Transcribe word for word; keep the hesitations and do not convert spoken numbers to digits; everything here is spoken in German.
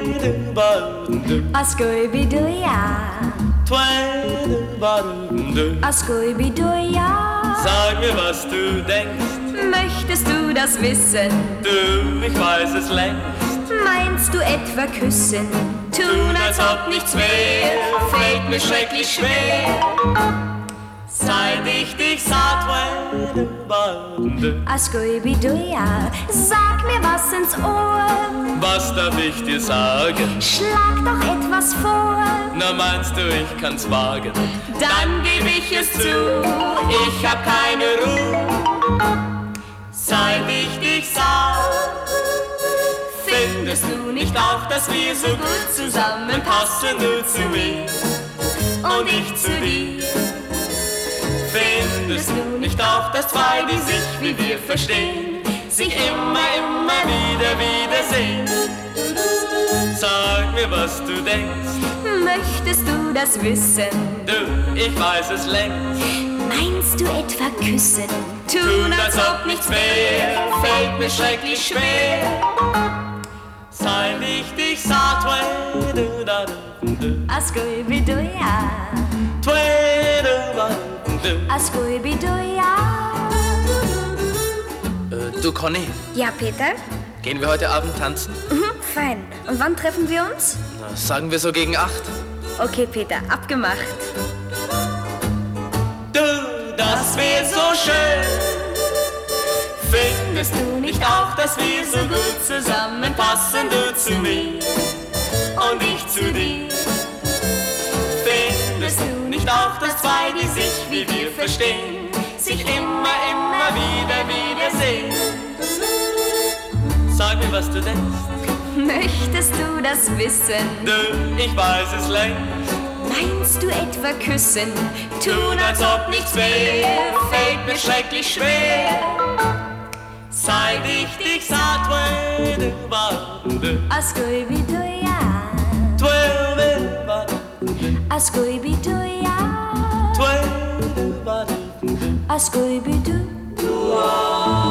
A Scooby-Doo-Ja. A Scooby-Doo-Ja. Sag mir, was du denkst. Möchtest du das wissen? Du, ich weiß es längst. Meinst du etwa küssen? Tun, als ob nichts wär, fällt mir schrecklich schwer. Seit ich dich sah, A Scooby-Doo-Ja. Sag mir was ins Ohr. was darf ich dir sagen? Schlag doch etwas vor. Na, meinst du, ich kann's wagen? Dann geb ich es zu, ich hab keine Ruhe. Seit ich dich sah, findest du nicht auch, dass wir so gut zusammenpassen? Du zu mir und ich zu dir. Findest du nicht auch, dass zwei, die sich wie wir verstehen, sich immer, immer wieder wiedersehen? Sag mir, was du denkst. Möchtest du das wissen? Du, ich weiß es längst. Meinst du etwa küssen? Tun, als ob nichts wär, fällt mir schrecklich schwer. Seit ich dich sah, A Scooby-Doo-Ja. A Scooby-Doo-Ja. Äh, du Conny, Ja, Peter? gehen wir heute Abend tanzen? Mhm, fein. Und wann treffen wir uns? Na, sagen wir so gegen acht. Okay, Peter, abgemacht. Du, das wär so schön. Findest du nicht auch, dass wir so gut zusammenpassen? Du zu mir und ich zu dir. Findest du nicht auch, dass zwei, die sich wie wir verstehen, sich immer, immer wieder wiedersehen? Sag mir, was du denkst. Möchtest du das wissen? Du, ich weiß es längst. Meinst du etwa küssen? Tun, als ob nichts wär, fällt mir schrecklich schwer. Seit ich dich sah, A Scooby-Doo-Ja. A Scooby-Doo-Ja. A Scooby-Doo.